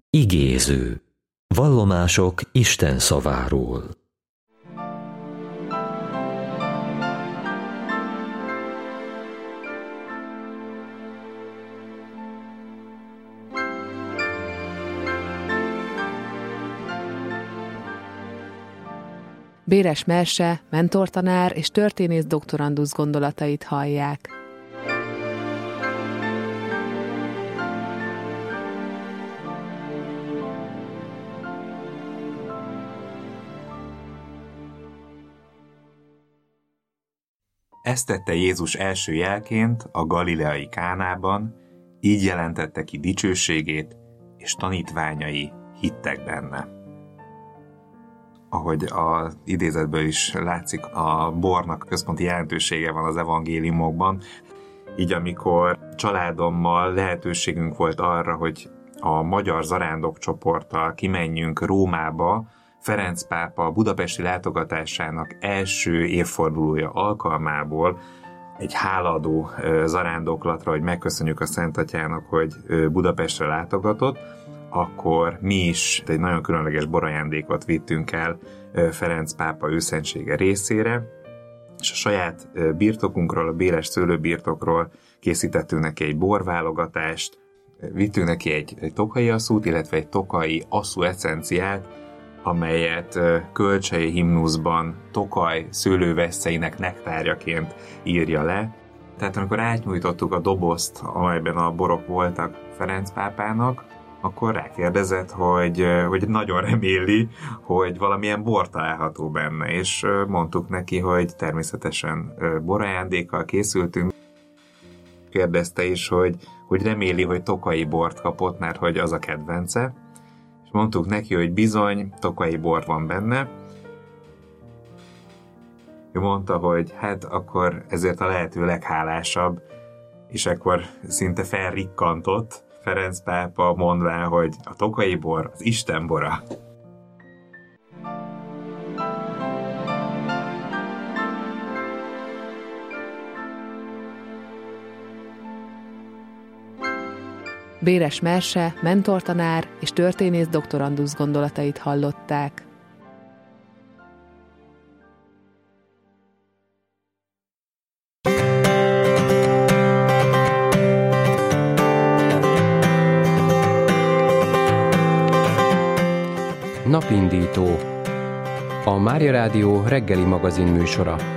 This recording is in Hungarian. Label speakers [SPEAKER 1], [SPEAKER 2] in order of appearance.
[SPEAKER 1] Igéző. Vallomások Isten szaváról.
[SPEAKER 2] Béres Merse, mentortanár és történész doktorandusz gondolatait hallják.
[SPEAKER 3] Ezt tette Jézus első jelként a galileai Kánában, így jelentette ki dicsőségét, és tanítványai hittek benne. Ahogy az idézetből is látszik, a bornak központi jelentősége van az evangéliumokban, így amikor családommal lehetőségünk volt arra, hogy a magyar zarándokcsoporttal kimenjünk Rómába, Ferenc pápa budapesti látogatásának első évfordulója alkalmából egy hálaadó zarándoklatra, hogy megköszönjük a Szent Atyának, hogy Budapestre látogatott, akkor mi is egy nagyon különleges borajándékot vittünk el Ferenc pápa őszentsége részére, és a saját birtokunkról, a Béres szőlőbirtokról készítettünk neki egy borválogatást, vittünk neki egy tokai asszút, illetve egy tokai asszú eszenciát, amelyet kölcsei himnuszban Tokaj szőlővesszeinek nektárjaként írja le. Tehát amikor átnyújtottuk a dobozt, amelyben a borok voltak Ferenc pápának, akkor rákérdezett, hogy nagyon reméli, hogy valamilyen bor található benne, és mondtuk neki, hogy természetesen borajándékkal készültünk. Kérdezte is, hogy reméli, hogy tokai bort kapott, mert hogy az a kedvence, és mondtuk neki, hogy bizony, tokai bor van benne. Ő mondta, hogy hát akkor ezért a lehető leghálásabb, és akkor szinte felrikkantott Ferenc pápa, mondván, hogy a tokai bor az Isten bora.
[SPEAKER 2] Béres Merse, mentortanár és történész doktorandusz gondolatait hallották.
[SPEAKER 4] Napindító. A Mária Rádió reggeli magazin műsora.